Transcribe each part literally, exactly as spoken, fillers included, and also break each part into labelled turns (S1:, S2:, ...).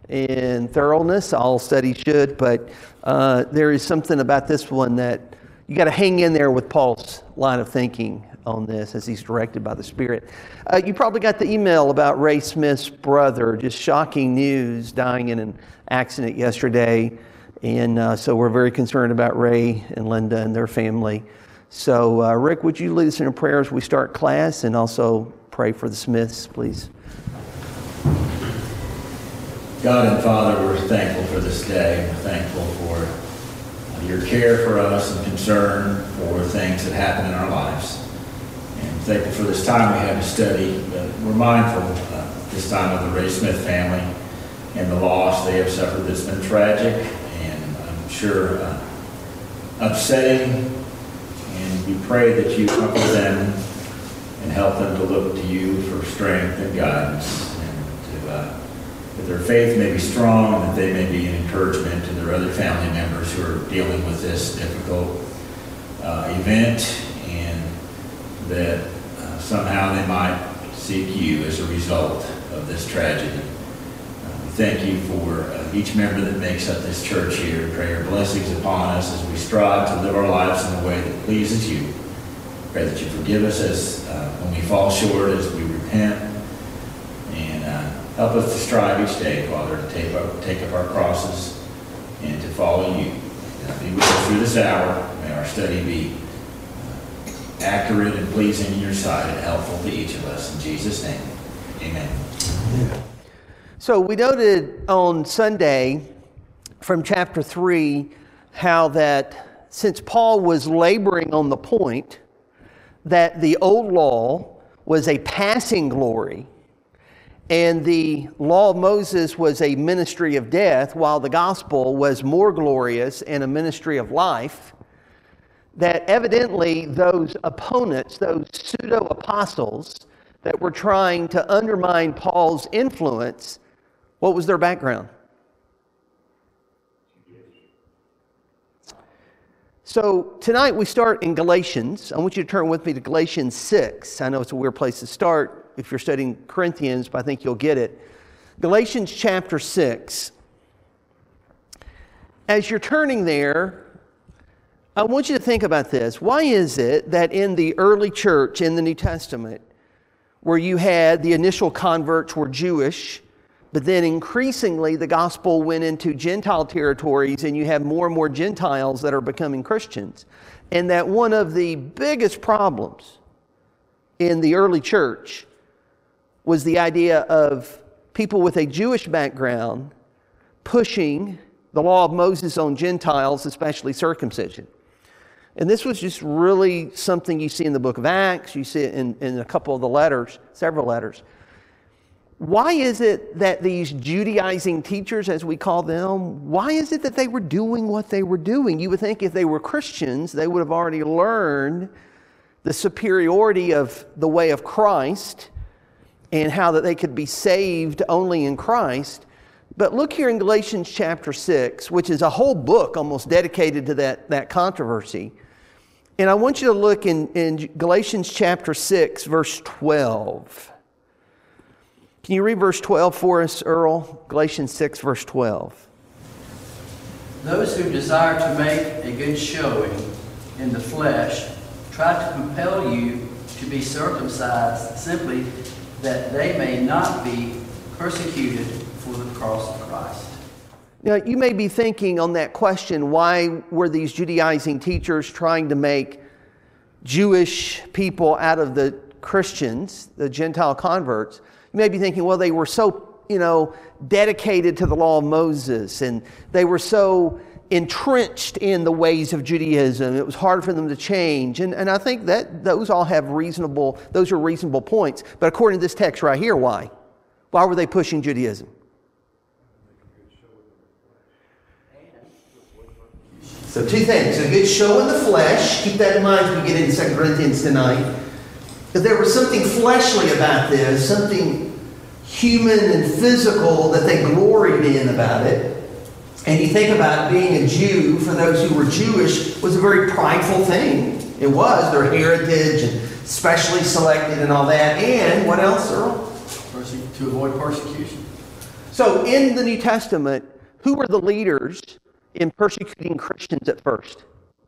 S1: and thoroughness. All studies should, but uh, there is something about this one that you got to hang in there with Paul's line of thinking on this as he's directed by the Spirit. Uh, you probably got the email about Ray Smith's brother. Just shocking news, dying in an accident yesterday. And uh, so we're very concerned about Ray and Linda and their family. So uh, Rick, would you lead us in a prayer as we start class, and also pray for the Smiths, please?
S2: God and Father, we're thankful for this day. We're thankful for your care for us and concern for things that happen in our lives. And thankful for this time we have to study. But we're mindful uh, this time of the Ray Smith family and the loss they have suffered that's been tragic and I'm sure uh, upsetting. And we pray that you comfort them and help them to look to you for strength and guidance, and to, uh, that their faith may be strong and that they may be an encouragement to their other family members who are dealing with this difficult uh, event, and that uh, somehow they might seek you as a result of this tragedy. Uh, we thank you for uh, each member that makes up this church here. Pray your blessings upon us as we strive to live our lives in a way that pleases you. Pray that you forgive us as uh, when we fall short, as we repent, and uh, help us to strive each day, Father, to take up, take up our crosses and to follow you. Uh, be with us through this hour. May our study be uh, accurate and pleasing in your sight and helpful to each of us. In Jesus' name, amen.
S1: Yeah. So we noted on Sunday from chapter three how that since Paul was laboring on the point that the old law was a passing glory and the law of Moses was a ministry of death, while the gospel was more glorious and a ministry of life, that evidently those opponents, those pseudo-apostles that were trying to undermine Paul's influence, what was their background? So tonight we start in Galatians. I want you to turn with me to Galatians six. I know it's a weird place to start if you're studying Corinthians, but I think you'll get it. Galatians chapter six. As you're turning there, I want you to think about this. Why is it that in the early church in the New Testament, where you had the initial converts were Jewish, but then increasingly the gospel went into Gentile territories and you have more and more Gentiles that are becoming Christians, and that one of the biggest problems in the early church was the idea of people with a Jewish background pushing the law of Moses on Gentiles, especially circumcision. And this was just really something you see in the book of Acts, you see it in, in a couple of the letters, several letters. Why is it that these Judaizing teachers, as we call them, why is it that they were doing what they were doing? You would think if they were Christians, they would have already learned the superiority of the way of Christ and how that they could be saved only in Christ. But look here in Galatians chapter six, which is a whole book almost dedicated to that, that controversy. And I want you to look in, in Galatians chapter six, verse twelve. Can you read verse twelve for us, Earl? Galatians six, verse twelve.
S3: Those who desire to make a good showing in the flesh try to compel you to be circumcised simply that they may not be persecuted for the cross of Christ.
S1: Now, you may be thinking on that question, why were these Judaizing teachers trying to make Jewish people out of the Christians, the Gentile converts? You may be thinking, well, they were so, you know, dedicated to the law of Moses, and they were so entrenched in the ways of Judaism. It was hard for them to change. And, and I think that those all have reasonable, those are reasonable points. But according to this text right here, why? Why were they pushing Judaism? So two things. A good show in the flesh. Keep that in mind as we get into Second Corinthians tonight. That there was something fleshly about this, something human and physical that they gloried in about it. And you think about being a Jew, for those who were Jewish, was a very prideful thing. It was their heritage and specially selected and all that. And what else, Earl?
S3: To avoid persecution.
S1: So in the New Testament, who were the leaders in persecuting Christians at first?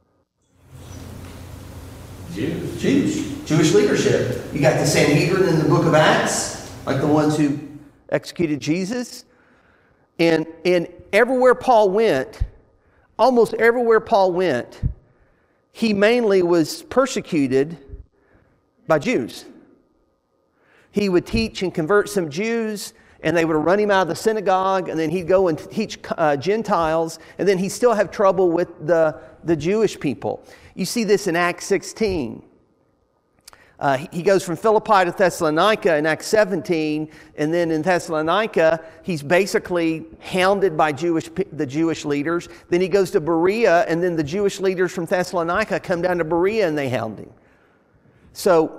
S2: Jews.
S1: Jews. Jewish leadership. You got the Sanhedrin in the book of Acts, like the ones who executed Jesus. And, and everywhere Paul went, almost everywhere Paul went, he mainly was persecuted by Jews. He would teach and convert some Jews, and they would run him out of the synagogue, and then he'd go and teach uh, Gentiles, and then he'd still have trouble with the, the Jewish people. You see this in Acts sixteen. Uh, he goes from Philippi to Thessalonica in Acts seventeen, and then in Thessalonica, he's basically hounded by Jewish the Jewish leaders. Then he goes to Berea, and then the Jewish leaders from Thessalonica come down to Berea, and they hound him. So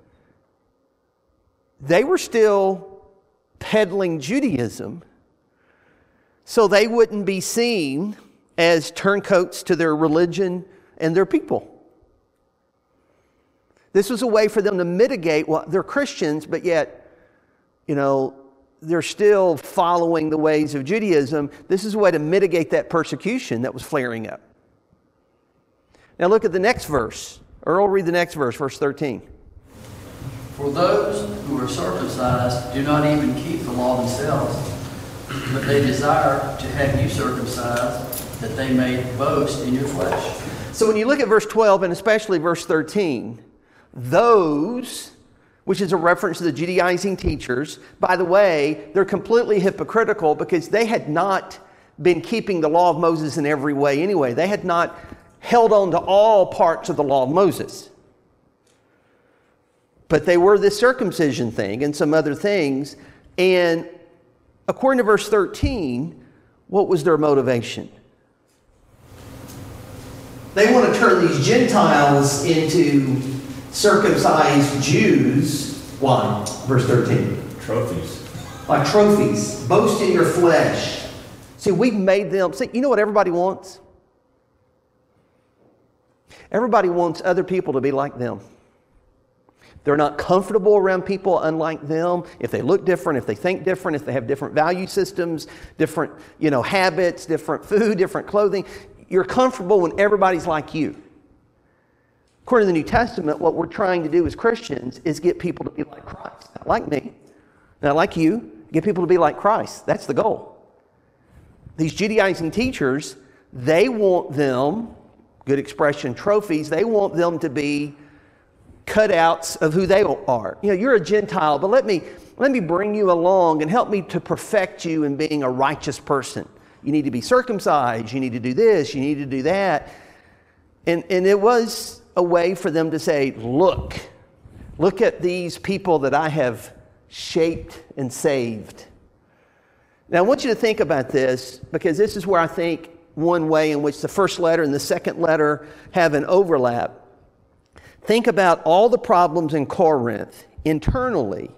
S1: they were still peddling Judaism, so they wouldn't be seen as turncoats to their religion and their people. This was a way for them to mitigate, well, they're Christians, but yet, you know, they're still following the ways of Judaism. This is a way to mitigate that persecution that was flaring up. Now look at the next verse. Earl, read the next verse, verse thirteen.
S3: For those who are circumcised do not even keep the law themselves, but they desire to have you circumcised, that they may boast in your flesh.
S1: So when you look at verse twelve, and especially verse thirteen, those, which is a reference to the Judaizing teachers, by the way, they're completely hypocritical because they had not been keeping the law of Moses in every way anyway. They had not held on to all parts of the law of Moses. But they were this circumcision thing and some other things. And according to verse thirteen, what was their motivation? They want to turn these Gentiles into circumcised Jews. Why? Verse thirteen.
S2: Trophies.
S1: Like trophies. Boast in your flesh. See, we've made them... See, you know what everybody wants? Everybody wants other people to be like them. They're not comfortable around people unlike them. If they look different, if they think different, if they have different value systems, different, you know, habits, different food, different clothing, you're comfortable when everybody's like you. According to the New Testament, what we're trying to do as Christians is get people to be like Christ. Not like me, not like you. Get people to be like Christ. That's the goal. These Judaizing teachers, they want them, good expression, trophies, they want them to be cutouts of who they are. You know, you're a Gentile, but let me let me bring you along and help me to perfect you in being a righteous person. You need to be circumcised. You need to do this. You need to do that. And and it was a way for them to say, look, look at these people that I have shaped and saved. Now I want you to think about this, because this is where I think one way in which the first letter and the second letter have an overlap. Think about all the problems in Corinth internally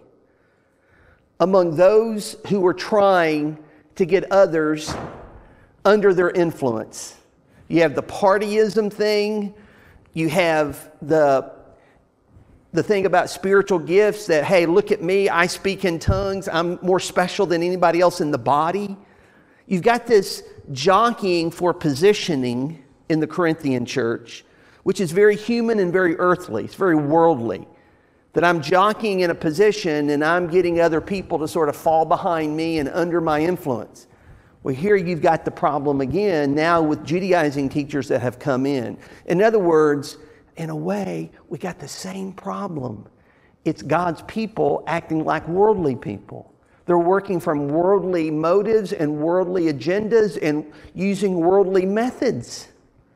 S1: among those who were trying to get others under their influence. You have the partyism thing. You have the, the thing about spiritual gifts that, hey, look at me, I speak in tongues. I'm more special than anybody else in the body. You've got this jockeying for positioning in the Corinthian church, which is very human and very earthly. It's very worldly. That I'm jockeying in a position and I'm getting other people to sort of fall behind me and under my influence. Well, here you've got the problem again now with Judaizing teachers that have come in. In other words, in a way, we got the same problem. It's God's people acting like worldly people. They're working from worldly motives and worldly agendas and using worldly methods.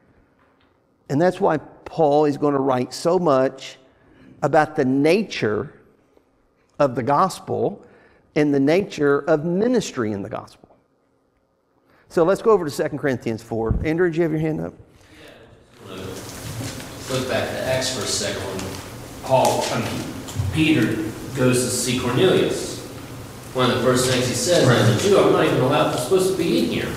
S1: And that's why Paul is going to write so much about the nature of the gospel and the nature of ministry in the gospel. So let's go over to Second Corinthians four. Andrew, did you have your hand up?
S4: Yeah. Look back to Acts for a second when Paul, I mean, Peter goes to see Cornelius. One of the first things he says, as a Jew, I'm not even allowed, I'm supposed to be eating here.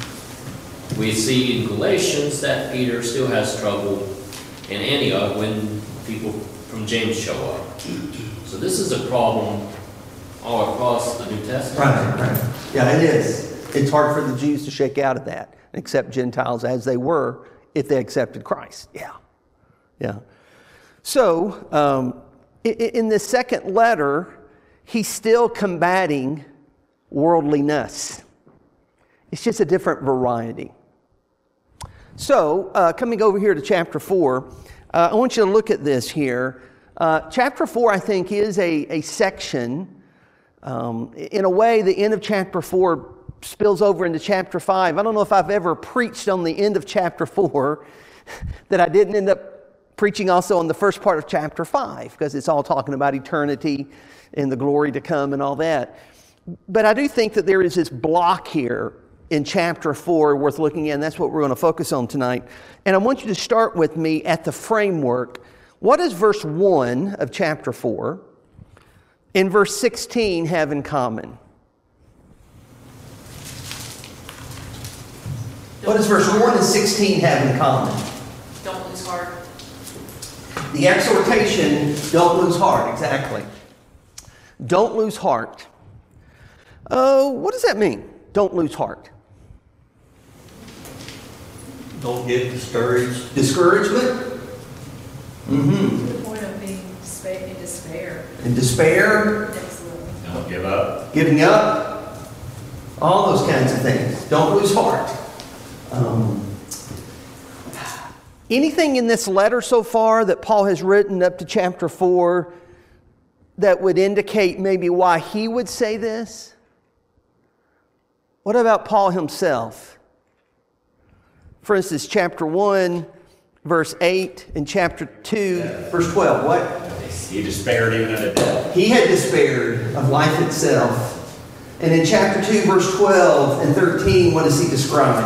S4: We see in Galatians that Peter still has trouble in Antioch when people from James show up. So this is a problem all across the New Testament.
S1: Right, right. Yeah, it is. It's hard for the Jews to shake out of that and accept Gentiles as they were if they accepted Christ. Yeah. Yeah. So, um, in, in this second letter, he's still combating worldliness. It's just a different variety. So, uh, coming over here to chapter four, uh, I want you to look at this here. Uh, chapter four, I think, is a, a section. Um, in a way, the end of chapter four spills over into chapter five. I don't know if I've ever preached on the end of chapter four that I didn't end up preaching also on the first part of chapter five, because it's all talking about eternity and the glory to come and all that. But I do think that there is this block here in chapter four worth looking at, and that's what we're going to focus on tonight. And I want you to start with me at the framework. What does verse one of chapter four and verse sixteen have in common? What does verse one and sixteen have in common?
S5: Don't lose heart.
S1: The exhortation, don't lose heart, exactly. Don't lose heart. Oh, uh, what does that mean? Don't lose heart.
S6: Don't get discouraged.
S1: Discouragement? Mm-hmm.
S5: To the point of being despair, in despair.
S1: In despair?
S5: Absolutely.
S2: Don't give up.
S1: Giving up? All those kinds of things. Don't lose heart. Um, anything in this letter so far that Paul has written up to chapter four that would indicate maybe why he would say this? What about Paul himself? For instance, chapter one, verse eight, and chapter two, verse twelve. What?
S2: He despaired even unto death.
S1: He had despaired of life itself. And in chapter two, verse twelve and thirteen, what does he describe?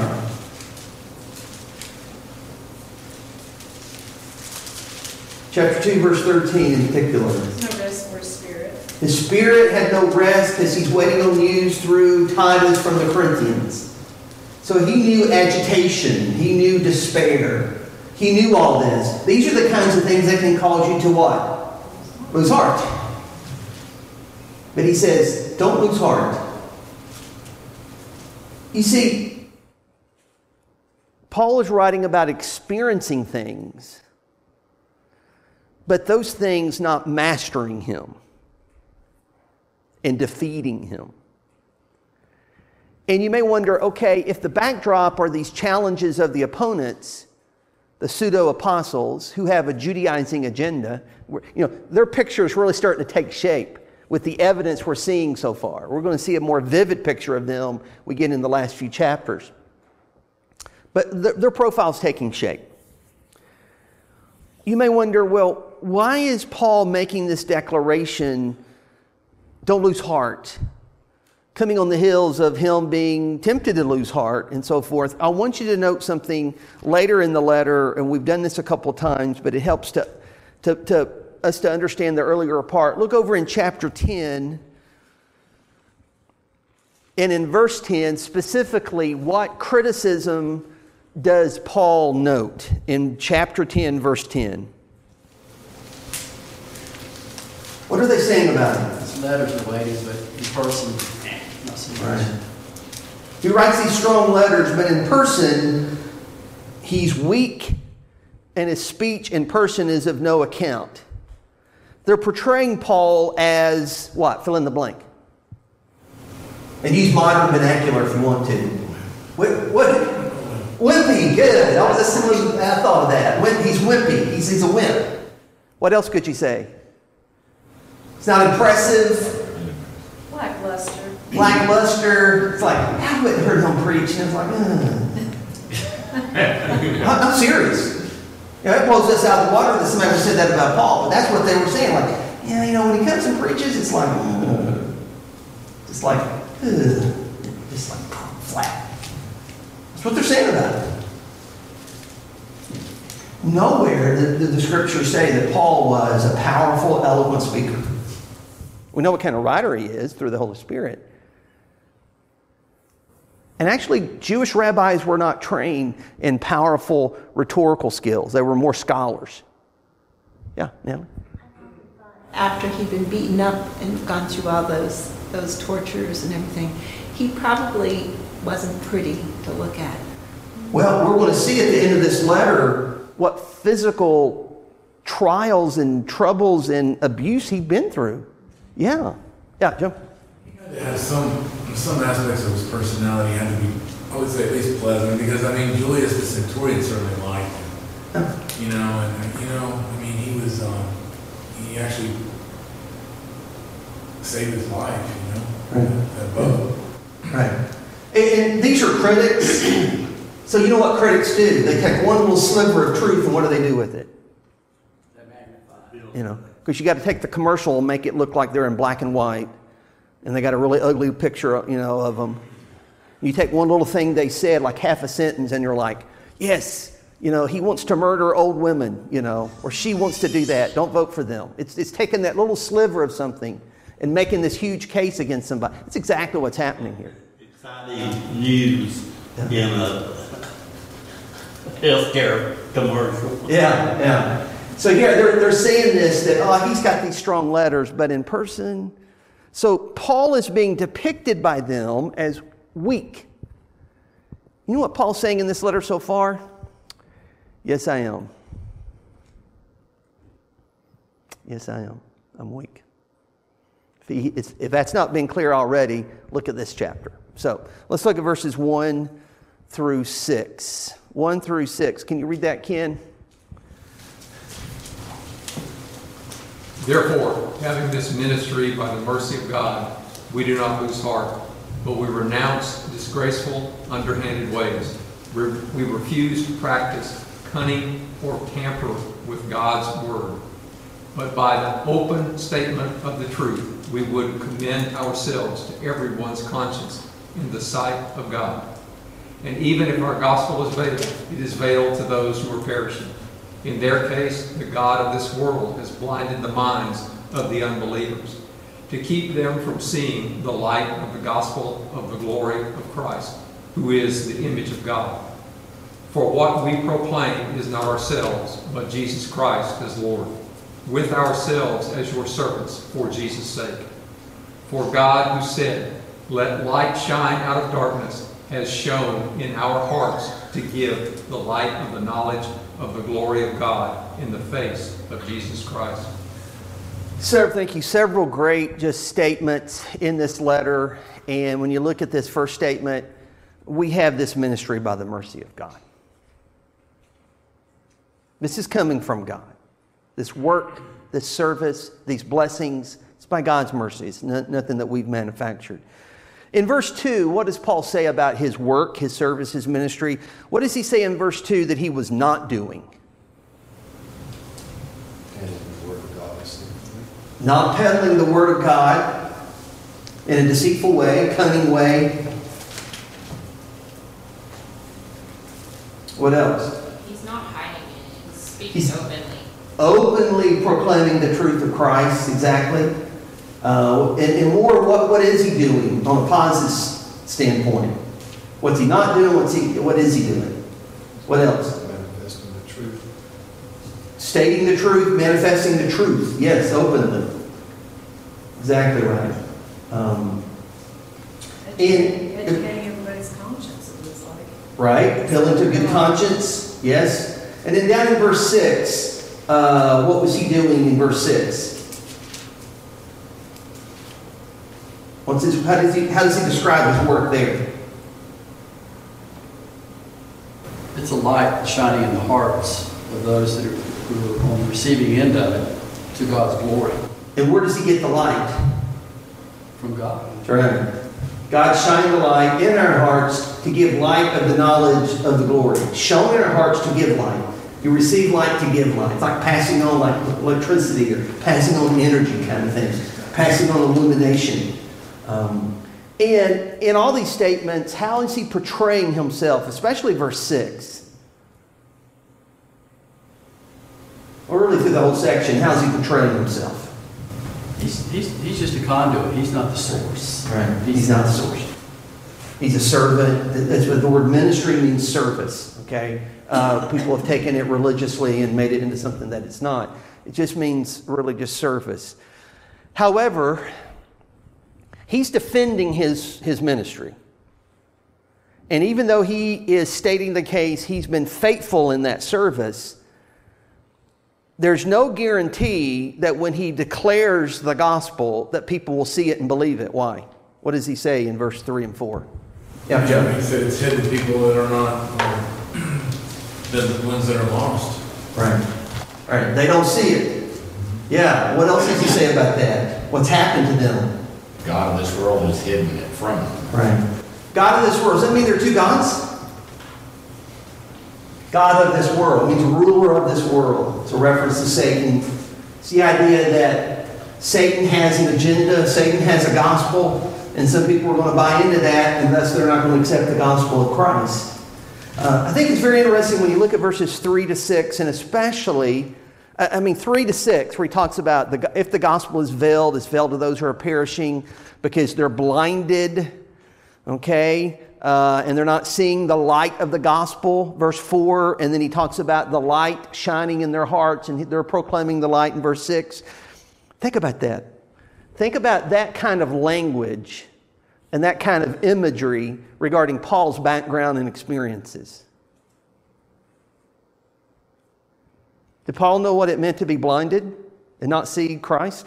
S1: Chapter two, verse thirteen in particular.
S5: There's no rest for his spirit.
S1: His spirit had no rest because he's waiting on news through Titus from the Corinthians. So he knew agitation. He knew despair. He knew all this. These are the kinds of things that can cause you to what? Lose heart. But he says, don't lose heart. You see, Paul is writing about experiencing things, but those things not mastering him and defeating him. And you may wonder, okay, if the backdrop are these challenges of the opponents, the pseudo-apostles who have a Judaizing agenda, you know, their picture is really starting to take shape with the evidence we're seeing so far. We're going to see a more vivid picture of them we get in the last few chapters. But their, their profile's taking shape. You may wonder, well, why is Paul making this declaration, don't lose heart, coming on the heels of him being tempted to lose heart and so forth? I want you to note something later in the letter, and we've done this a couple of times, but it helps to, to, to us to understand the earlier part. Look over in chapter ten, and in verse ten, specifically, what criticism does Paul note in chapter ten, verse ten? What are they saying about him?
S3: His letters are weighty, but in person, not so much.
S1: Right. He writes these strong letters, but in person, he's weak, and his speech in person is of no account. They're portraying Paul as what? Fill in the blank. And use modern vernacular if you want to. What? What? Wimpy, good. I, was, I thought of that. Wimp, he's wimpy. He's, he's a wimp. What else could you say? It's not impressive.
S5: Lackluster.
S1: Lackluster. It's like, I wouldn't heard him preach. And it's like, uh. I'm serious. You know, it blows us out of the water that somebody said that about Paul, but that's what they were saying. Like, yeah, you know, when he comes and preaches, it's like, uh, just like, uh, just like flat. That's what they're saying about it. Nowhere did the, the scriptures say that Paul was a powerful, eloquent speaker. We know what kind of writer he is through the Holy Spirit. And actually, Jewish rabbis were not trained in powerful rhetorical skills. They were more scholars. Yeah, Natalie?
S7: After he'd been beaten up and gone through all those those tortures and everything, he probably wasn't pretty to look at.
S1: Well, we're going to see at the end of this letter what physical trials and troubles and abuse he'd been through. Yeah. Yeah, Jim?
S8: He had to have some, some aspects of his personality had to be, I would say, at least pleasant, because, I mean, Julius the Centurion certainly liked him. You know, and, you know, I mean, he was, um, he actually saved his life, you know, right. That boat.
S1: Right. And, and these are critics. So you know what critics do? They take one little sliver of truth, and what do they do with it?
S3: They magnify.
S1: You know, because you got to take the commercial and make it look like they're in black and white, and they got a really ugly picture, you know, of them. You take one little thing they said, like half a sentence, and you're like, yes, you know, he wants to murder old women, you know, or she wants to do that. Don't vote for them. It's it's taking that little sliver of something and making this huge case against somebody. That's exactly what's happening here.
S6: Exciting news in a healthcare commercial.
S1: Yeah, yeah. So yeah, they're, they're saying this, that, oh, he's got these strong letters, but in person. So Paul is being depicted by them as weak. You know what Paul's saying in this letter so far? Yes, I am. Yes, I am. I'm weak. If, he, it's, if that's not been clear already, look at this chapter. So let's look at verses one through six. one through six. Can you read that, Ken?
S9: Therefore, having this ministry by the mercy of God, we do not lose heart, but we renounce disgraceful, underhanded ways. We refuse to practice cunning or tamper with God's word. But by the open statement of the truth, we would commend ourselves to everyone's conscience in the sight of God. And even if our gospel is veiled, it is veiled to those who are perishing. In their case, the God of this world has blinded the minds of the unbelievers, to keep them from seeing the light of the gospel of the glory of Christ, who is the image of God. For what we proclaim is not ourselves, but Jesus Christ as Lord, with ourselves as your servants for Jesus' sake. For God, who said, "Let light shine out of darkness," has shone in our hearts to give the light of the knowledge of the glory of God in the face of Jesus Christ.
S1: Sir, thank you. Several great just statements in this letter. And when you look at this first statement, we have this ministry by the mercy of God. This is coming from God. This work, this service, these blessings, it's by God's mercy. It's not, nothing that we've manufactured. In verse two, what does Paul say about his work, his service, his ministry? What does he say in verse two that he was not doing? Not peddling the word of God in a deceitful way, cunning way. What else?
S5: He's not hiding it. He's speaking
S1: He's
S5: openly.
S1: Openly proclaiming the truth of Christ, exactly. Uh, and, and more, what, what is he doing on a positive standpoint? What's he not doing? What's he, what is he doing? What else?
S8: Manifesting the truth.
S1: Stating the truth, manifesting the truth. Yes, openly. Exactly right. Um,
S5: Educating,
S1: and,
S5: educating everybody's conscience, it looks like.
S1: right, appealing to good conscience. Yes. And then down in verse six, uh, what was he doing in verse six? What's his, how, does he, how does he describe his work there?
S3: It's a light shining in the hearts of those that are, who are on the receiving end of it to God's glory.
S1: And where does he get the light?
S3: From God.
S1: That's right. God shining the light in our hearts to give light of the knowledge of the glory. Shown in our hearts to give light. You receive light to give light. It's like passing on like electricity or passing on energy kind of thing. Passing on illumination. Um, and in all these statements, how is he portraying himself, especially verse six? Or really through the whole section, how is he portraying himself?
S3: He's, he's, he's just a conduit. He's not the source.
S1: Right. He's not the source. He's a servant. That's what the word ministry means, service. Okay? Uh, people have taken it religiously and made it into something that it's not. It just means really just service. However, He's defending his, his ministry. And even though he is stating the case, he's been faithful in that service, there's no guarantee that when he declares the gospel that people will see it and believe it. Why? What does he say in verse three and four?
S8: Yeah, Joe. He said it's hidden to people that are not um, the ones that are lost.
S1: Right. Right. They don't see it. Yeah. What else does he say about that? What's happened to them?
S2: God of this world has hidden it from them.
S1: Right. God of this world. Does that mean there are two gods? God of this world means ruler of this world. It's a reference to Satan. It's the idea that Satan has an agenda, Satan has a gospel, and some people are going to buy into that, and thus they're not going to accept the gospel of Christ. Uh, I think it's very interesting when you look at verses three to six, and especially, I mean, three to six, where he talks about the, if the gospel is veiled, it's veiled to those who are perishing because they're blinded, okay? Uh, and they're not seeing the light of the gospel, verse four. And then he talks about the light shining in their hearts, and they're proclaiming the light in verse six. Think about that. Think about that kind of language and that kind of imagery regarding Paul's background and experiences. Did Paul know what it meant to be blinded and not see Christ?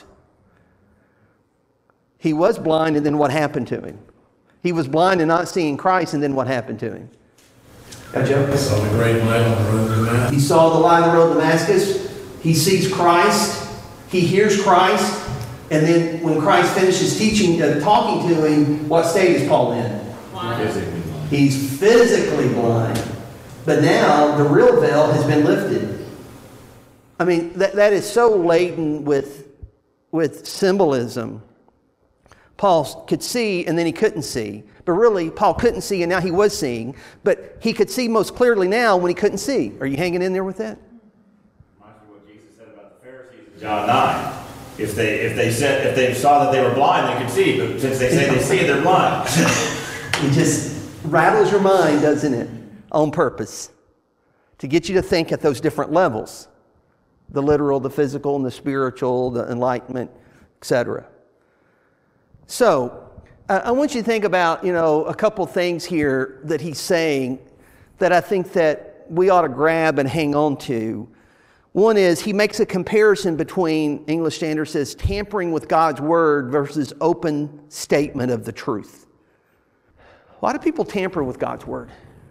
S1: He was blind, and then what happened to him? He was blind and not seeing Christ, and then what happened to him?
S8: Yeah, Joe. He saw the great light on the road to Damascus.
S1: He saw the light on the road to Damascus. He sees Christ. He hears Christ. And then when Christ finishes teaching, uh, talking to him, what state is Paul in?
S2: Physically blind.
S1: He's physically blind. But now the real veil has been lifted. I mean, that, that is so laden with, with symbolism. Paul could see and then he couldn't see. But really, Paul couldn't see and now he was seeing. But he could see most clearly now when he couldn't see. Are you hanging in there with that?
S2: Reminds me of what Jesus said about the Pharisees in John nine. If they if they said if they saw that they were blind, they could see. But since they say they see, they're blind.
S1: It just rattles your mind, doesn't it? On purpose. To get you to think at those different levels. The literal, the physical, and the spiritual, the enlightenment, et cetera. So, uh, I want you to think about, you know, a couple things here that he's saying that I think that we ought to grab and hang on to. One is he makes a comparison between, English Standard says, tampering with God's word versus open statement of the truth. Why do people tamper with God's word?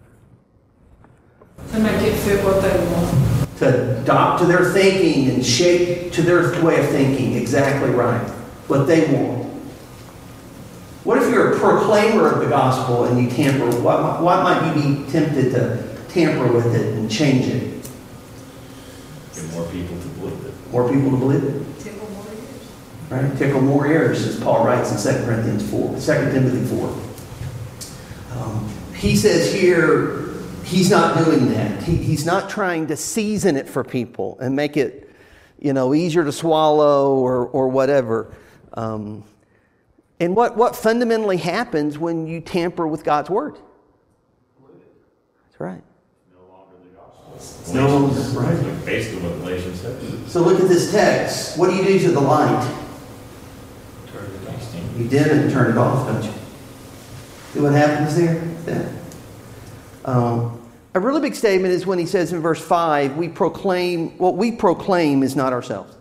S5: To make it fit what they want.
S1: To adopt to their thinking and shape to their way of thinking. Exactly right. What they want. What if you're a proclaimer of the gospel and you tamper? Why, why might you be tempted to tamper with it and change it?
S2: Get more people to believe it.
S1: More people to believe it?
S5: Tickle more ears.
S1: Right? Tickle more ears, as Paul writes in Second Corinthians four, Second Timothy four. Um, he says here, he's not doing that. He, he's not trying to season it for people and make it, you know, easier to swallow or, or whatever. Um, and what, what fundamentally happens when you tamper with God's word? That's right.
S2: It's no longer right. Basically what Galatians says.
S1: So look at this text. What do you do to the light?
S2: Turn it off.
S1: You dim it and turn it off, don't you? See what happens there? Then, um, a really big statement is when he says in verse five, we proclaim, what we proclaim is not ourselves,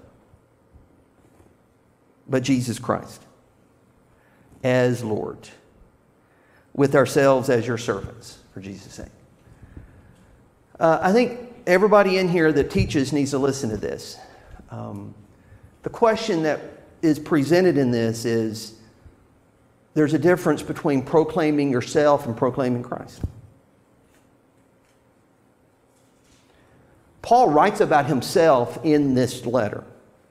S1: but Jesus Christ as Lord, with ourselves as your servants, for Jesus' sake. Uh, I think everybody in here that teaches needs to listen to this. Um, the question that is presented in this is, there's a difference between proclaiming yourself and proclaiming Christ. Paul writes about himself in this letter,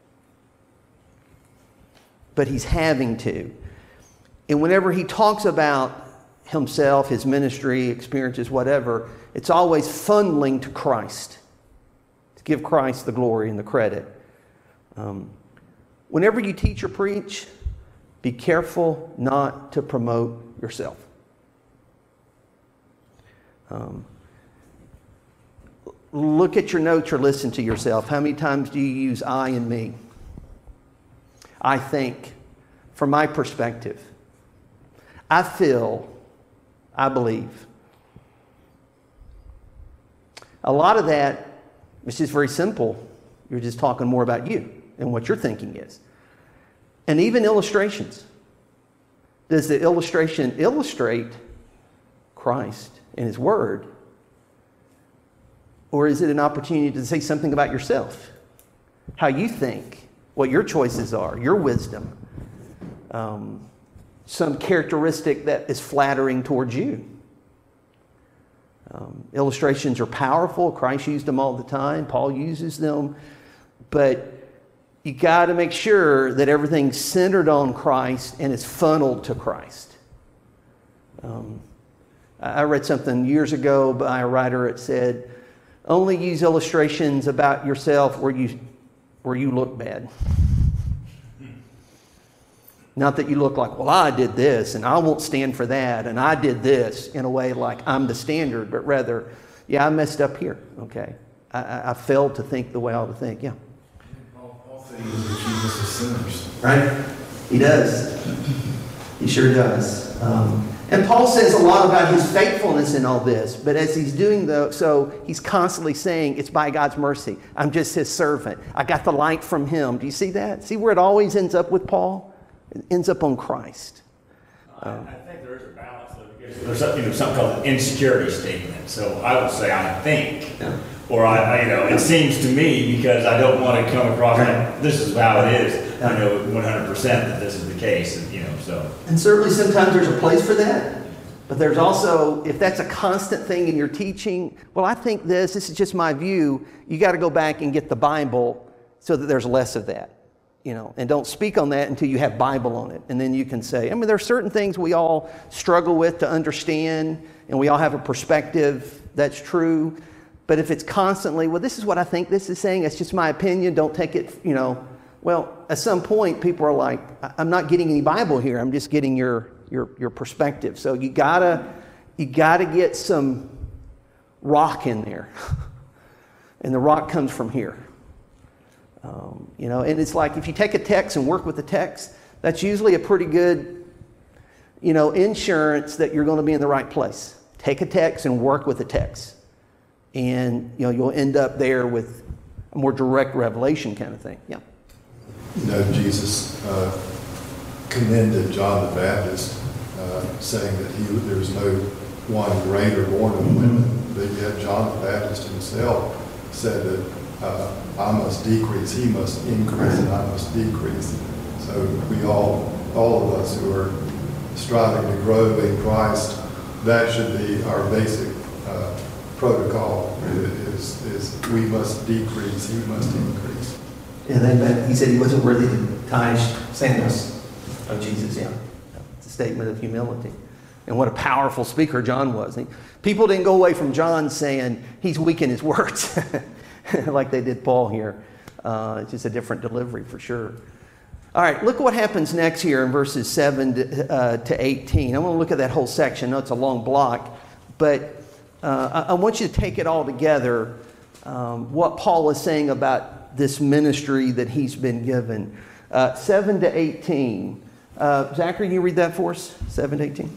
S1: but he's having to. And whenever he talks about himself, his ministry, experiences, whatever, it's always funneling to Christ, to give Christ the glory and the credit. Um, whenever you teach or preach, be careful not to promote yourself. Um, look at your notes or listen to yourself. How many times do you use I and me? I think, from my perspective. I feel, I believe, a lot of that is just very simple. You're just talking more about you and what your thinking is. And even illustrations. Does the illustration illustrate Christ and His Word? Or is it an opportunity to say something about yourself? How you think, what your choices are, your wisdom. Um, some characteristic that is flattering towards you. Um, illustrations are powerful. Christ used them all the time. Paul uses them. But you got to make sure that everything's centered on Christ and is funneled to Christ. Um, I read something years ago by a writer that said, only use illustrations about yourself where you, where you look bad. Not that you look like, well, I did this, and I won't stand for that, and I did this in a way like I'm the standard, but rather, yeah, I messed up here, okay? I, I, I failed to think the way I ought to think, yeah.
S8: Paul, Paul said he was accused us of sinners.
S1: Right? He does. He sure does. Um, and Paul says a lot about his faithfulness in all this, but as he's doing the, so he's constantly saying, it's by God's mercy. I'm just His servant. I got the light from Him. Do you see that? See where it always ends up with Paul? It ends up on Christ.
S2: Um, I think there is a balance, though, because there's something, you know, something called an insecurity statement. So I would say I think,
S1: Yeah.
S2: or I, I, you know, it seems to me, because I don't want to come across like this is how it is. I know one hundred percent that this is the case, and, you know, so.
S1: And certainly sometimes there's a place for that. But there's also, if that's a constant thing in your teaching, well, I think this, this is just my view, you got to go back and get the Bible so that there's less of that. You know, and don't speak on that until you have Bible on it. And then you can say, I mean, there are certain things we all struggle with to understand, and we all have a perspective that's true. But if it's constantly, well, this is what I think this is saying, it's just my opinion, don't take it, you know. Well, at some point, people are like, I'm not getting any Bible here, I'm just getting your your your perspective. So you gotta, you gotta get some rock in there. And the rock comes from here. Um, you know, and it's like if you take a text and work with the text, that's usually a pretty good, you know, insurance that you're going to be in the right place. Take a text and work with the text. And, you know, you'll end up there with a more direct revelation kind of thing. Yeah.
S10: You know, Jesus uh, commended John the Baptist, uh, saying that he there was no one greater born of women, but yet John the Baptist himself said that Uh, I must decrease, he must increase, and I must decrease. So we all, all of us who are striving to grow in Christ, that should be our basic uh, protocol, is, is we must decrease, he must increase.
S1: And then he said he wasn't worthy to tie sandals of Jesus, yeah. It's a statement of humility. And what a powerful speaker John was. People didn't go away from John saying he's weak in his words. Like they did Paul here. Uh, it's just a different delivery for sure. All right, look what happens next here in verses seven to, uh, to eighteen. I want to look at that whole section. I know it's a long block, but uh, I, I want you to take it all together, um, what Paul is saying about this ministry that he's been given. Uh, seven to eighteen. Uh, Zachary, can you read that for us? seven to eighteen.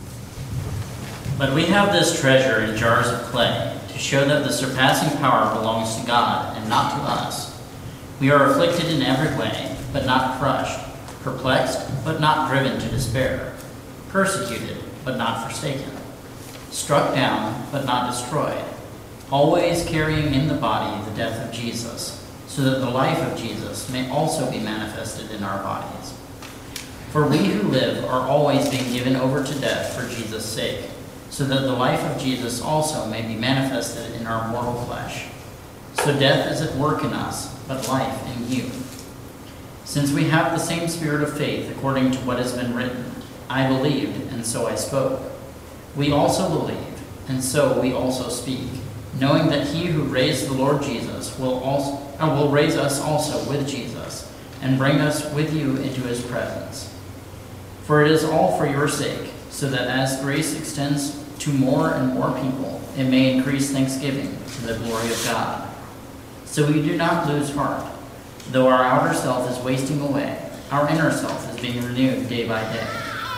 S11: But we have this treasure in jars of clay, to show that the surpassing power belongs to God and not to us. We are afflicted in every way, but not crushed, perplexed, but not driven to despair, persecuted, but not forsaken, struck down, but not destroyed, always carrying in the body the death of Jesus, so that the life of Jesus may also be manifested in our bodies. For we who live are always being given over to death for Jesus' sake, so that the life of Jesus also may be manifested in our mortal flesh. So death is at work in us, but life in you. Since we have the same spirit of faith according to what has been written, I believed, and so I spoke. We also believe, and so we also speak, knowing that he who raised the Lord Jesus will also uh, will raise us also with Jesus, and bring us with you into his presence. For it is all for your sake, so that as grace extends to more and more people, it may increase thanksgiving to the glory of God. So we do not lose heart. Though our outer self is wasting away, our inner self is being renewed day by day.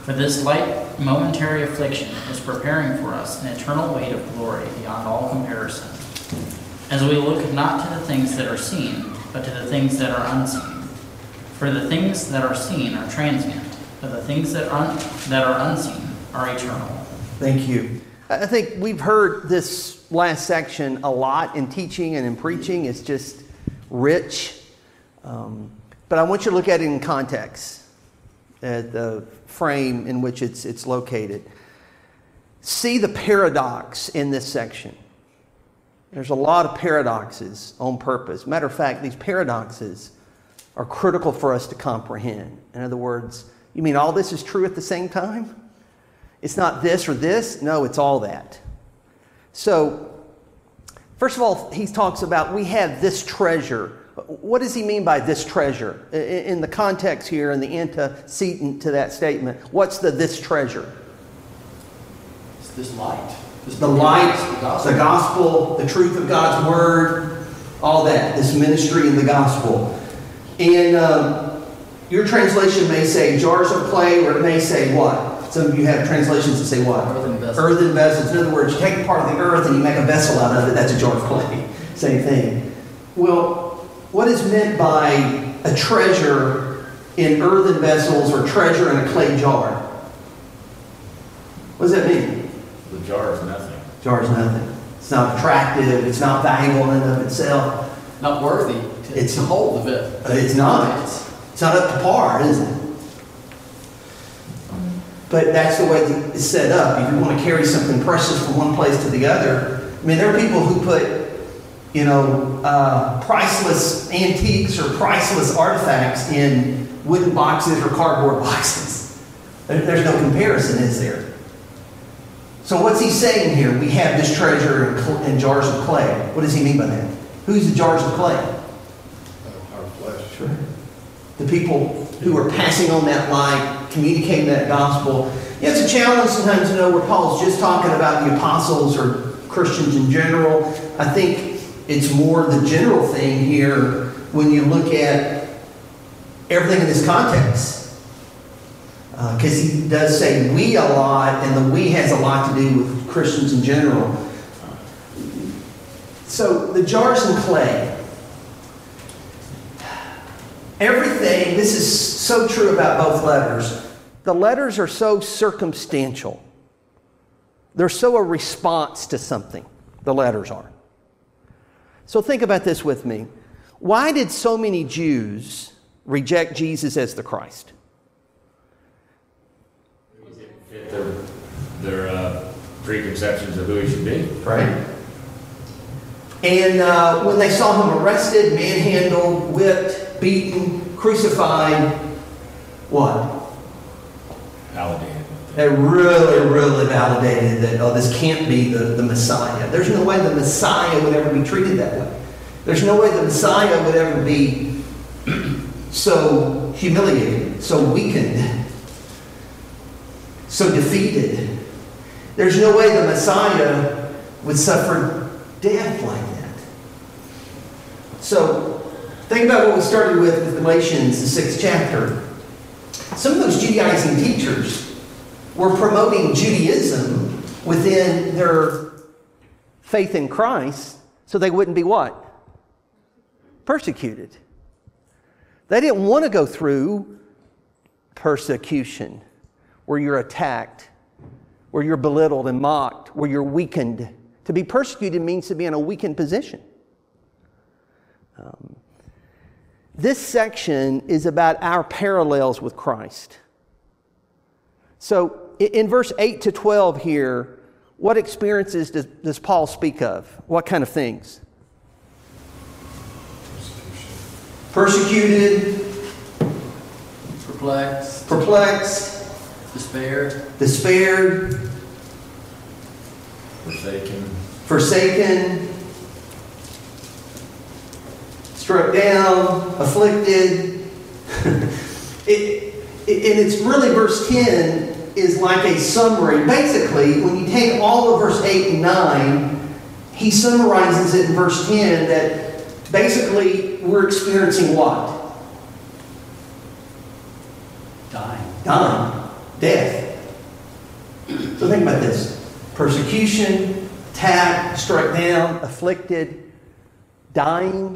S11: For this light momentary affliction is preparing for us an eternal weight of glory beyond all comparison, as we look not to the things that are seen, but to the things that are unseen. For the things that are seen are transient, but the things that are, that are unseen are eternal.
S1: Thank you. I think we've heard this last section a lot in teaching and in preaching. It's just rich. Um, but I want you to look at it in context, at the frame in which it's, it's located. See the paradox in this section. There's a lot of paradoxes on purpose. Matter of fact, these paradoxes are critical for us to comprehend. In other words, you mean all this is true at the same time? It's not this or this? No, it's all that. So, first of all, he talks about we have this treasure. What does he mean by this treasure? In the context here, in the antecedent to that statement, what's the this treasure?
S3: It's this light. This
S1: The light,
S3: the gospel.
S1: the gospel, the truth of God's word, all that, this ministry and the gospel. And um, your translation may say jars of clay, or it may say what? Some of you have translations that say what?
S3: Earthen vessels.
S1: Earthen vessels. In other words, you take a part of the earth and you make a vessel out of it. That's a jar of clay. Same thing. Well, what is meant by a treasure in earthen vessels or treasure in a clay jar? What does that mean?
S2: The jar is nothing.
S1: Jar is nothing. It's not attractive. It's not valuable in and of itself.
S3: Not worthy to,
S1: It's-
S3: to hold of it.
S1: It's not. It's not up to par, is it? But that's the way that it's set up. If you want to carry something precious from one place to the other, I mean, there are people who put, you know, uh, priceless antiques or priceless artifacts in wooden boxes or cardboard boxes. There- There's no comparison, is there? So what's he saying here? We have this treasure in, cl- in jars of clay. What does he mean by that? Who's the jars of clay?
S10: Uh, Our flesh.
S1: Sure. The people who are passing on that light, communicating that gospel. Yeah, it's a challenge sometimes to know where Paul's just talking about the apostles or Christians in general. I think it's more the general thing here when you look at everything in this context. Because uh, he does say we a lot, and the we has a lot to do with Christians in general. So the jars in clay. Everything, this is so true about both letters. The letters are so circumstantial. They're so a response to something, the letters are. So think about this with me. Why did so many Jews reject Jesus as the Christ?
S2: Fit their, their uh, preconceptions of who he should be.
S1: Right. And uh, when they saw him arrested, manhandled, whipped, beaten, crucified, what?
S2: Validated.
S1: They really, really validated that, oh, this can't be the, the Messiah. There's no way the Messiah would ever be treated that way. There's no way the Messiah would ever be so humiliated, so weakened, so defeated. There's no way the Messiah would suffer death like that. So, think about what we started with with Galatians, the sixth chapter. Some of those Judaizing teachers were promoting Judaism within their faith in Christ so they wouldn't be what? Persecuted. They didn't want to go through persecution where you're attacked, where you're belittled and mocked, where you're weakened. To be persecuted means to be in a weakened position. Um, this section is about our parallels with Christ. So in verse eight to twelve here, what experiences does, does Paul speak of? What kind of things? Persecuted,
S3: Perplexed,
S1: perplexed,
S3: despaired,
S1: despaired,
S2: Forsaken.
S1: forsaken, struck down, afflicted. it, it, and it's really verse ten is like a summary. Basically, when you take all of verse eight and nine, he summarizes it in verse ten that basically we're experiencing what?
S3: dying.
S1: Dying. death. So think about this. Persecution, attack, struck down, afflicted, dying.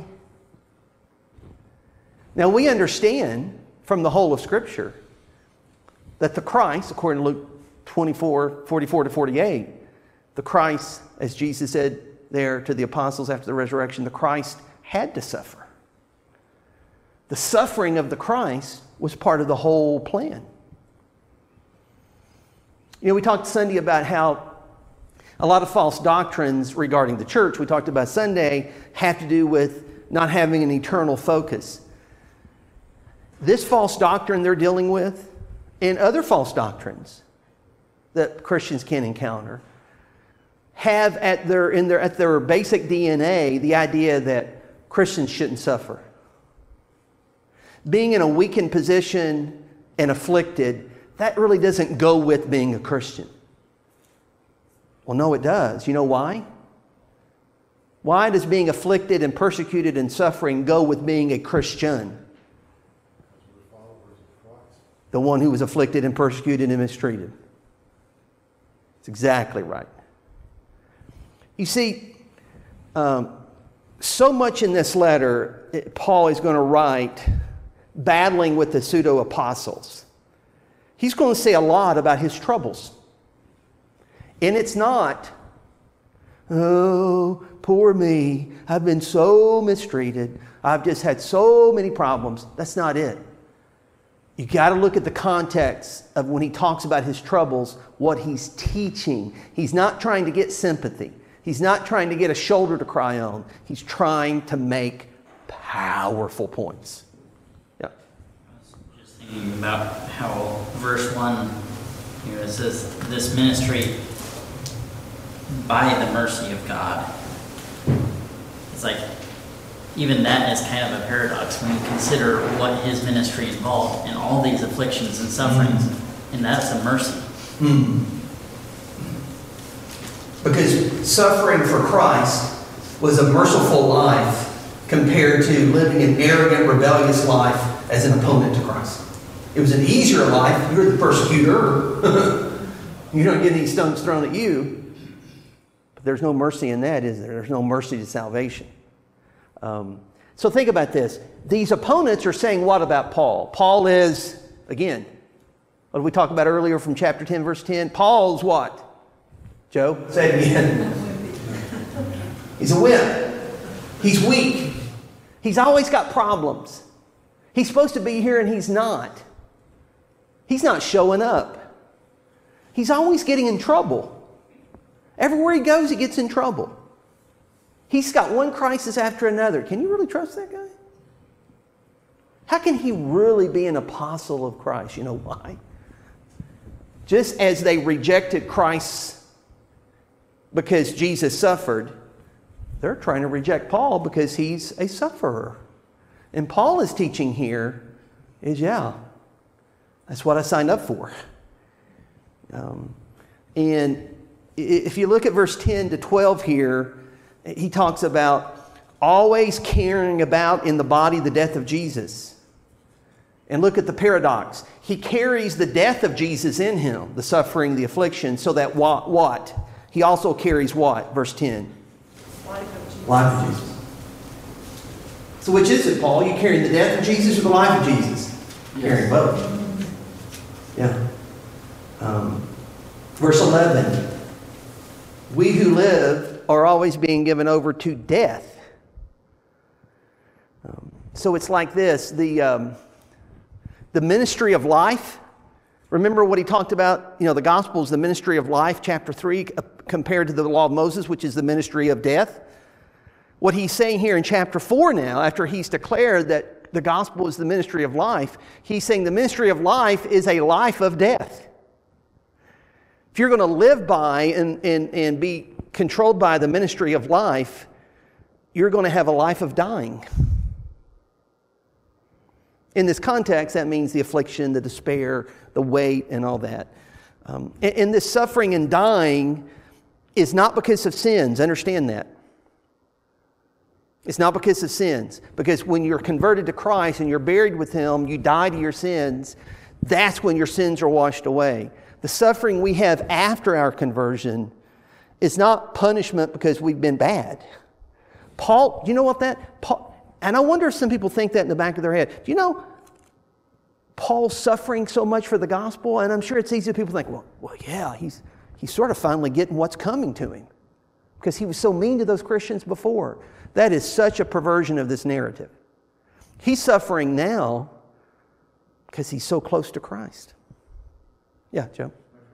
S1: Now we understand from the whole of Scripture that the Christ, according to Luke twenty-four, forty-four to forty-eight, the Christ, as Jesus said there to the apostles after the resurrection, the Christ had to suffer. The suffering of the Christ was part of the whole plan. You know, we talked Sunday about how a lot of false doctrines regarding the church, we talked about Sunday, have to do with not having an eternal focus. This false doctrine they're dealing with, and other false doctrines that Christians can encounter, have at their, in their, at their basic D N A the idea that Christians shouldn't suffer. Being in a weakened position and afflicted, that really doesn't go with being a Christian. Well, no, it does. You know why? Why does being afflicted and persecuted and suffering go with being a Christian? The one who was afflicted and persecuted and mistreated. That's exactly right. You see, um, so much in this letter, it, Paul is going to write battling with the pseudo-apostles. He's going to say a lot about his troubles. And it's not, oh, poor me, I've been so mistreated, I've just had so many problems. That's not it. You got to look at the context of when he talks about his troubles, what he's teaching. He's not trying to get sympathy. He's not trying to get a shoulder to cry on. He's trying to make powerful points. Yeah.
S11: I was just thinking about how verse one, you know, it says, this ministry by the mercy of God. It's like, even that is kind of a paradox when you consider what his ministry involved in all these afflictions and sufferings, mm-hmm. and that's a mercy.
S1: Mm-hmm. Because suffering for Christ was a merciful life compared to living an arrogant, rebellious life as an opponent to Christ. It was an easier life. You're the persecutor. You don't get any stones thrown at you. But there's no mercy in that, is there? There's no mercy to salvation. Um, so think about this. These opponents are saying what about Paul? Paul is, again, what did we talk about earlier from chapter ten, verse ten? Paul's what? Joe, say it again. He's a wimp. He's weak. He's always got problems. He's supposed to be here and he's not. He's not showing up. He's always getting in trouble. Everywhere he goes, he gets in trouble. He's got one crisis after another. Can you really trust that guy? How can he really be an apostle of Christ? You know why? Just as they rejected Christ because Jesus suffered, they're trying to reject Paul because he's a sufferer. And Paul is teaching here is, yeah, that's what I signed up for. Um, and if you look at verse ten to twelve here, he talks about always carrying about in the body the death of Jesus. And look at the paradox. He carries the death of Jesus in him, the suffering, the affliction, so that what? what? He also carries what? Verse ten.
S5: Life of Jesus.
S1: Life of Jesus. So which is it, Paul? You carrying the death of Jesus or the life of Jesus?
S3: Yes.
S1: Carrying both. Yeah. Um, verse eleven. We who live are always being given over to death. Um, so it's like this. The, um, the ministry of life. Remember what he talked about? You know, the gospel is the ministry of life, chapter three, uh, compared to the law of Moses, which is the ministry of death. What he's saying here in chapter four now, after he's declared that the gospel is the ministry of life, he's saying the ministry of life is a life of death. If you're going to live by and, and, and be controlled by the ministry of life, you're going to have a life of dying. In this context, that means the affliction, the despair, the weight, and all that. Um, and, and this suffering and dying is not because of sins. Understand that. It's not because of sins. Because when you're converted to Christ and you're buried with Him, you die to your sins. That's when your sins are washed away. The suffering we have after our conversion is not punishment because we've been bad. Paul, you know what that, Paul, and I wonder if some people think that in the back of their head. Do you know Paul's suffering so much for the gospel? And I'm sure it's easy for people to think, well, well yeah, he's, he's sort of finally getting what's coming to him because he was so mean to those Christians before. That is such a perversion of this narrative. He's suffering now because he's so close to Christ. Yeah, Joe?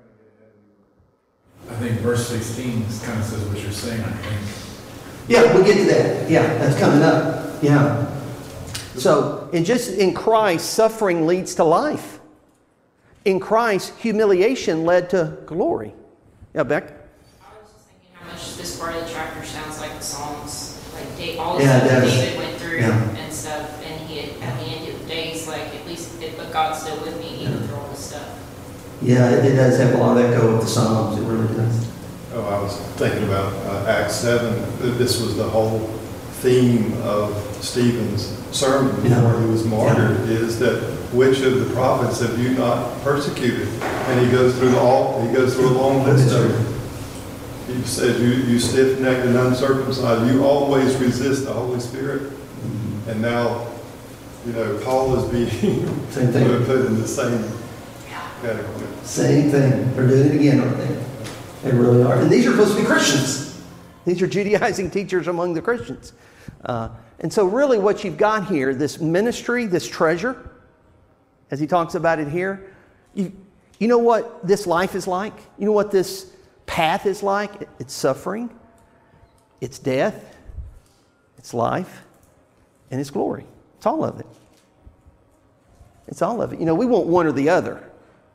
S8: I think verse sixteen kind of says what you're saying, I think.
S1: Yeah, we'll get to that. Yeah, that's coming up. Yeah. So, in just in Christ, suffering leads to life. In Christ, humiliation led to glory. Yeah, Beck?
S5: I was just thinking how much this part of the chapter sounds like the Psalms. Like Da- all the
S1: Yeah, it
S5: stuff that
S1: does.
S5: David went through
S1: Yeah.
S5: and stuff. And he had, at the end of the day, he's like, at least, if, but God's still with me, even through all this stuff.
S1: Yeah, it, it does have a lot of echo of the Psalms. It really does.
S10: Oh, I was thinking about uh, Acts seven. This was the whole theme of Stephen's sermon before he was martyred, is that which of the prophets have you not persecuted? And he goes through all, he goes through a long list of them. He says, you, you stiff-necked and uncircumcised, you always resist the Holy Spirit. Mm-hmm. And now, you know, Paul is being
S1: Same thing.
S10: put in the same category.
S1: Same thing. They're doing it again, aren't they? They really are. And these are supposed to be Christians. These are Judaizing teachers among the Christians. Uh, and so really what you've got here, this ministry, this treasure, as he talks about it here, you, you know what this life is like? You know what this path is like? It's suffering, it's death, it's life, and it's glory. It's all of it. It's all of it. You know, we want one or the other,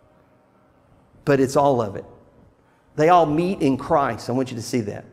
S1: but it's all of it. They all meet in Christ. I want you to see that.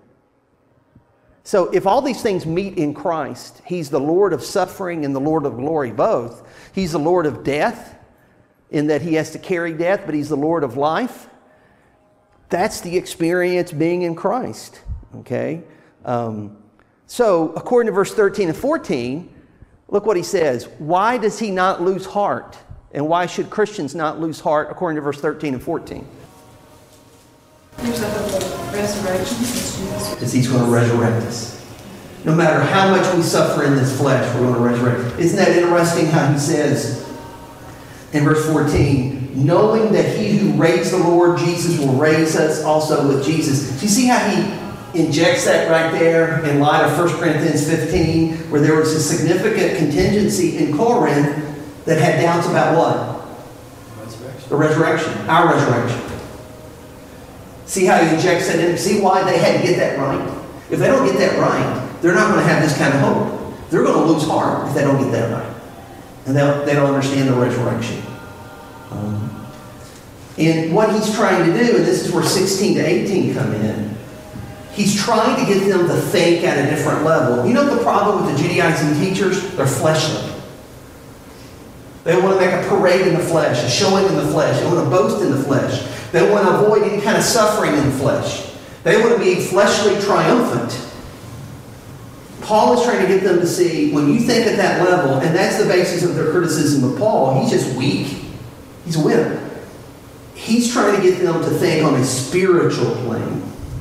S1: So if all these things meet in Christ, He's the Lord of suffering and the Lord of glory both. He's the Lord of death in that He has to carry death, but He's the Lord of life. That's the experience being in Christ. Okay? Um, so according to verse thirteen and fourteen, look what he says. Why does he not lose heart? And why should Christians not lose heart according to verse thirteen and fourteen?
S5: There's a hope of resurrection since Jesus.
S1: Because He's going to resurrect us. No matter how much we suffer in this flesh, we're going to resurrect. Isn't that interesting how he says in verse fourteen, knowing that He who raised the Lord Jesus will raise us also with Jesus. Do you see how he injects that right there in light of First Corinthians fifteen, where there was a significant contingency in Corinth that had doubts about what?
S3: Resurrection.
S1: The resurrection, our resurrection. See how he injects that in? See why they had to get that right? If they don't get that right, they're not going to have this kind of hope. They're going to lose heart if they don't get that right. And they don't, they don't understand the resurrection. Um, and what he's trying to do, and this is where sixteen to eighteen come in, he's trying to get them to think at a different level. You know the problem with the Judaizing teachers? They're fleshly. They want to make a parade in the flesh, a showing in the flesh. They want to boast in the flesh. They want to avoid any kind of suffering in the flesh. They want to be fleshly triumphant. Paul is trying to get them to see, when you think at that level, and that's the basis of their criticism of Paul, he's just weak. He's a wimp. He's trying to get them to think on a spiritual plane.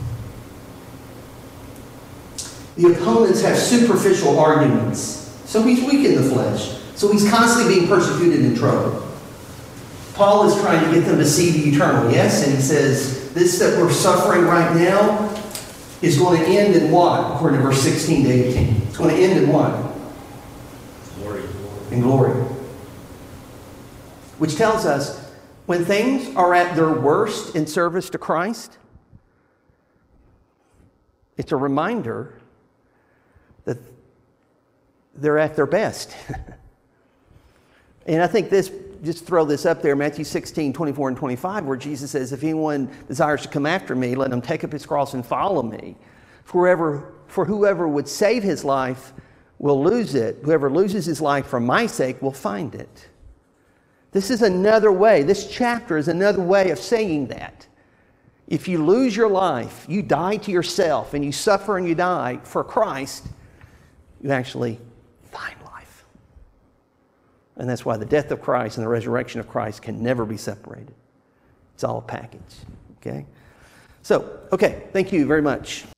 S1: The opponents have superficial arguments. So he's weak in the flesh. So he's constantly being persecuted and troubled. Paul is trying to get them to see the eternal, yes? And he says, this that we're suffering right now is going to end in what? According to verse sixteen to eighteen. It's going to end in what?
S4: Glory.
S1: In glory. Which tells us, when things are at their worst in service to Christ, it's a reminder that they're at their best. And I think this, just throw this up there, Matthew sixteen, twenty-four and twenty-five, where Jesus says, if anyone desires to come after me, let him take up his cross and follow me. For whoever, for whoever would save his life will lose it. Whoever loses his life for my sake will find it. This is another way. This chapter is another way of saying that. If you lose your life, you die to yourself, and you suffer and you die for Christ, you actually find life. And that's why the death of Christ and the resurrection of Christ can never be separated. It's all a package. Okay? So, okay, thank you very much.